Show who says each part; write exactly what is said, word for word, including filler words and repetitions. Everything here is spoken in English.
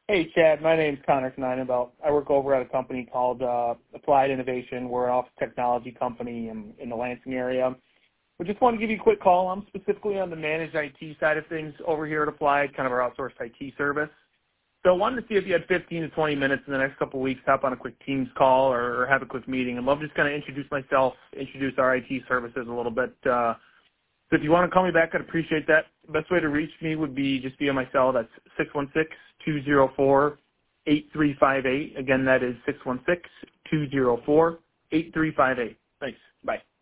Speaker 1: Hey, Chad. My name's Connor Kneinenbelt. I work over at a company called uh, Applied Innovation. We're an office technology company in, in the Lansing area. We just wanted to give you a quick call. I'm specifically on the managed I T side of things over here at Applied, kind of our outsourced I T service. So I wanted to see if you had fifteen to twenty minutes in the next couple of weeks, hop on a quick Teams call or, or have a quick meeting. I'd love to just kind of introduce myself, introduce our I T services a little bit. Uh, so if you want to call me back, I'd appreciate that. The best way to reach me would be just via my cell. That's six one six, two zero four, eight three five eight. Again, that is six one six, two zero four, eight three five eight. Thanks. Bye.